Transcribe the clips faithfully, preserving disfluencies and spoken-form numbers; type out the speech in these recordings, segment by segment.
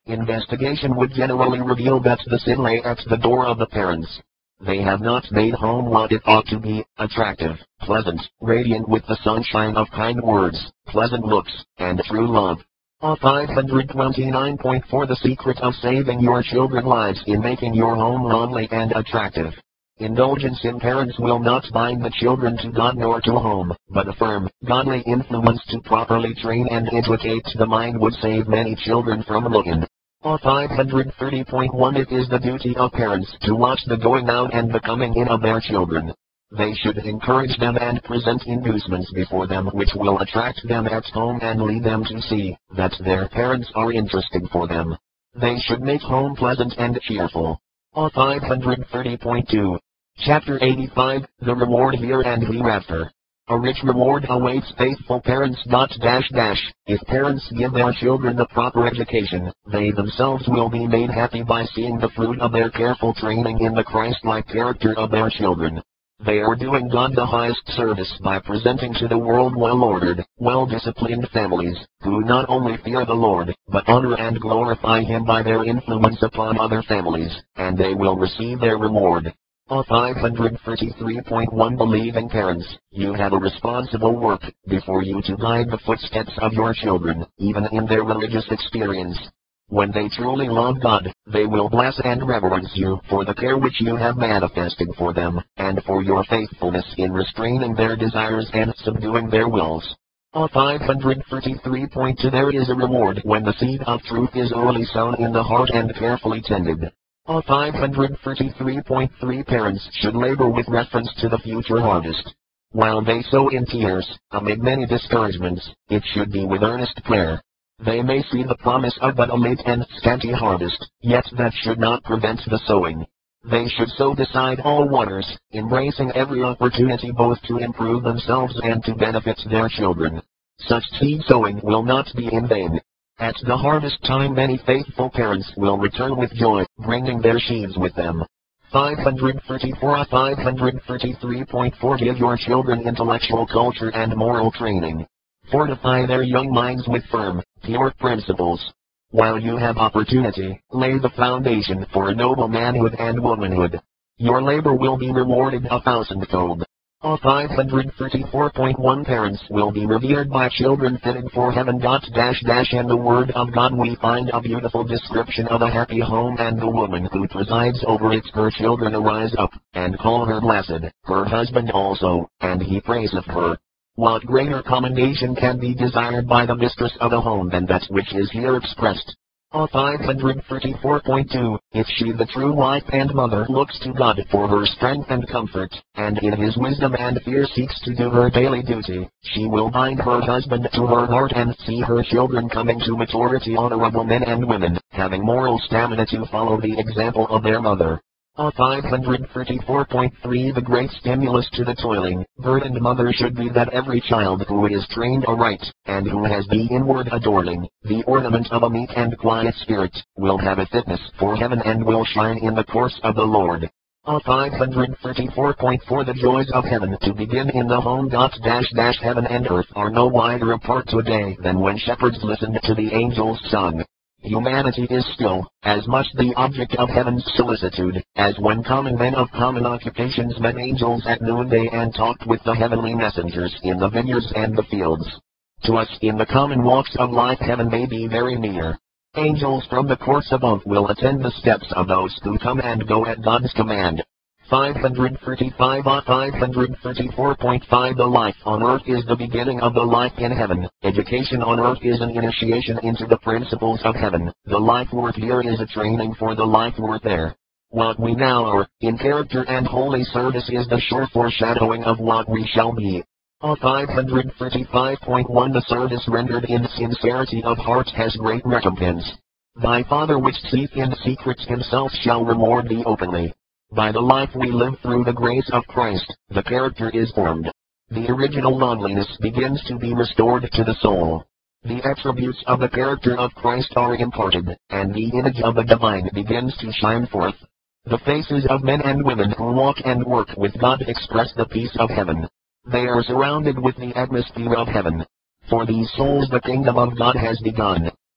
Investigation would generally reveal that the sin lay at the door of the parents. They have not made home what it ought to be, attractive, pleasant, radiant with the sunshine of kind words, pleasant looks, and true love. A five twenty-nine point four The secret of saving your children lies in making your home lovely and attractive. Indulgence in parents will not bind the children to God nor to home, but a firm, godly influence to properly train and educate the mind would save many children from ruin. A five thirty point one It is the duty of parents to watch the going out and the coming in of their children. They should encourage them and present inducements before them which will attract them at home and lead them to see that their parents are interested for them. They should make home pleasant and cheerful. A five thirty point two. Chapter eighty-five, The Reward Here and Hereafter. A rich reward awaits faithful parents. Dash dash. If parents give their children the proper education, they themselves will be made happy by seeing the fruit of their careful training in the Christ-like character of their children. They are doing God the highest service by presenting to the world well-ordered, well-disciplined families, who not only fear the Lord, but honor and glorify Him by their influence upon other families, and they will receive their reward. A five thirty-three point one Believing parents, you have a responsible work before you to guide the footsteps of your children, even in their religious experience. When they truly love God, they will bless and reverence you for the care which you have manifested for them, and for your faithfulness in restraining their desires and subduing their wills. A five thirty-three point two There is a reward when the seed of truth is early sown in the heart and carefully tended. A five thirty-three point three Parents should labor with reference to the future harvest. While they sow in tears, amid many discouragements, it should be with earnest prayer. They may see the promise of but a late and scanty harvest, yet that should not prevent the sowing. They should sow beside all waters, embracing every opportunity both to improve themselves and to benefit their children. Such seed sowing will not be in vain. At the harvest time many faithful parents will return with joy, bringing their sheaves with them. five thirty-four five thirty-three point four Give your children intellectual culture and moral training. Fortify their young minds with firm, pure principles. While you have opportunity, lay the foundation for a noble manhood and womanhood. Your labor will be rewarded a thousandfold. A five thirty-four point one Parents will be revered by children fitted for heaven. Dash dash In the Word of God we find a beautiful description of a happy home, and the woman who presides over it. Her children arise up, and call her blessed, her husband also, and he praiseth her. What greater commendation can be desired by the mistress of a home than that which is here expressed? A five thirty-four point two If she, the true wife and mother, looks to God for her strength and comfort, and in His wisdom and fear seeks to do her daily duty, she will bind her husband to her heart and see her children coming to maturity honorable men and women, having moral stamina to follow the example of their mother. A five thirty-four point three The great stimulus to the toiling, burdened mother should be that every child who is trained aright, and who has the inward adorning, the ornament of a meek and quiet spirit, will have a fitness for heaven and will shine in the course of the Lord. A five thirty-four point four The joys of heaven to begin in the home. Dash dash Heaven and earth are no wider apart today than when shepherds listened to the angels sung. Humanity is still as much the object of heaven's solicitude, as when common men of common occupations met angels at noonday and talked with the heavenly messengers in the vineyards and the fields. To us in the common walks of life heaven may be very near. Angels from the courts above will attend the steps of those who come and go at God's command. five thirty-five five thirty-four point five The life on earth is the beginning of the life in heaven. Education on earth is an initiation into the principles of heaven. The life worth here is a training for the life worth there. What we now are, in character and holy service, is the sure foreshadowing of what we shall be. A five thirty-five point one The service rendered in sincerity of heart has great recompense. Thy Father which seeth in secret Himself shall reward thee openly. By the life we live through the grace of Christ, the character is formed. The original loveliness begins to be restored to the soul. The attributes of the character of Christ are imparted, and the image of the divine begins to shine forth. The faces of men and women who walk and work with God express the peace of heaven. They are surrounded with the atmosphere of heaven. For these souls the kingdom of God has begun.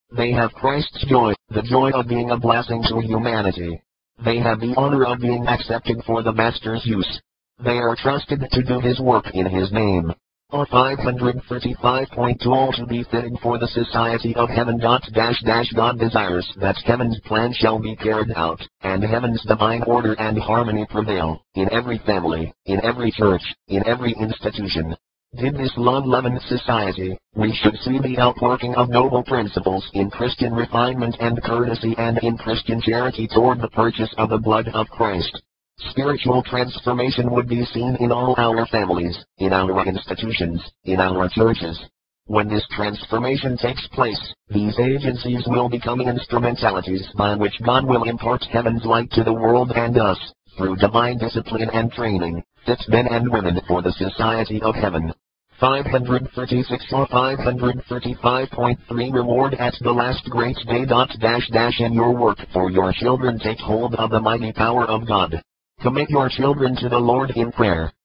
They have Christ's joy, the joy of being a blessing to humanity. They have the honor of being accepted for the Master's use. They are trusted to do His work in His name. Or five thirty-five point two All to be fitting for the society of heaven. Dash dash God desires that heaven's plan shall be carried out, and heaven's divine order and harmony prevail, in every family, in every church, in every institution. Did this love-loving society, we should see the outworking of noble principles in Christian refinement and courtesy and in Christian charity toward the purchase of the blood of Christ. Spiritual transformation would be seen in all our families, in our institutions, in our churches. When this transformation takes place, these agencies will become instrumentalities by which God will impart heaven's light to the world and us, through divine discipline and training, fit men and women for the society of heaven. five thirty-six or five thirty-five point three Reward at the last great day. Dash dash In your work for your children take hold of the mighty power of God. Commit your children to the Lord in prayer.